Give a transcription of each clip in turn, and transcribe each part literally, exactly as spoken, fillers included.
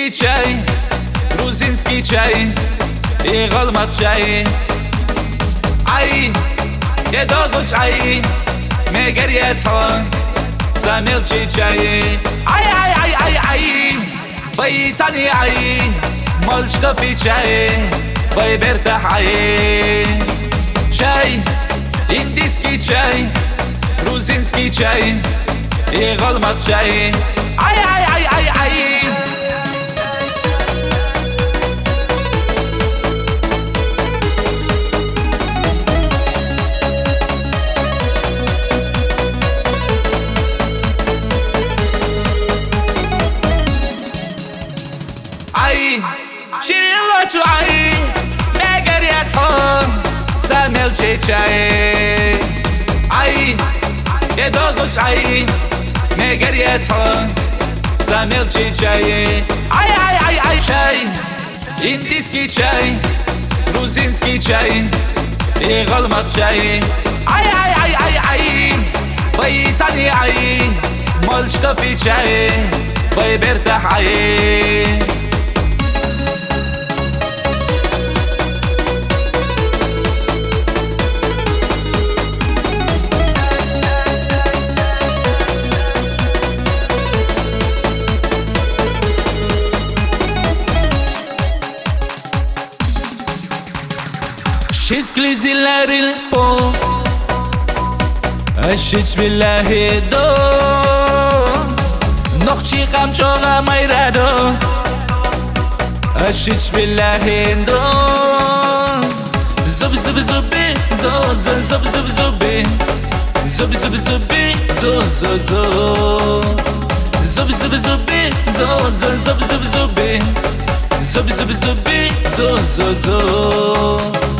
Indiski чай, грузинский чай и голмак чай. Ай, я долго чай, мегерецо, замелчи чай. Ай, ай, ай, ай, ай, байтани ай, молчка фи чай, байберта хай. Чай, индийский чай, грузинский чай и голмак чай. Ай, ай, ай, ай, ай. Ай, чилочу ай, мегерецо, замелчи чай. Ай, я долго чай, мегерецо, замелчи чай. Ай, ай, ай, ай, чай, индийский чай, грузинский чай и голмак чай. Ай, ай, ай, ай, ай, байтани ай, молчка фи чай, байберта хай. Şizgliziler il po Aşiç billahi do Nohçi kamçoğa mayrado Aşiç billahi do Zub zub zubi zo zo zub zub zubi Zub zub zubi zo zo zo Zub zub zubi zo zo zub zub zubi Zub zub zubi zo zo zo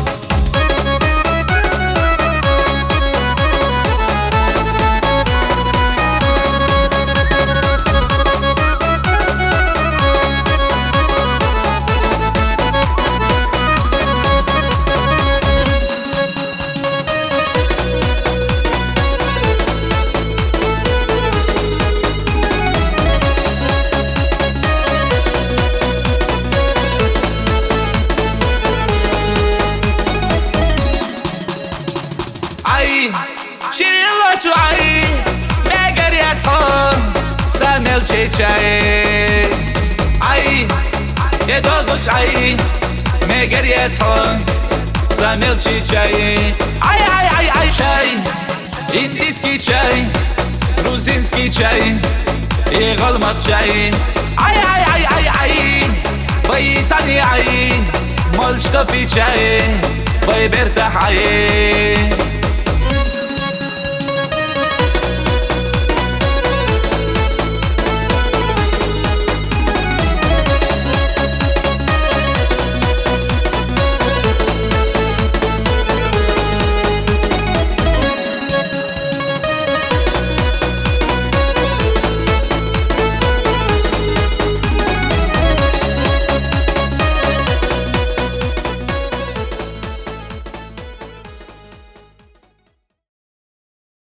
Ай, чилочу ай, мегерецо, замелчи чай. Ай, я долго чай, мегерецо, замелчи чай. Ай, ай, ай, ай, чай, индийский чай, грузинский чай и голмак чай. Ай, ай, ай, ай, ай, байтани ай, молчка фи чай, байберта хай.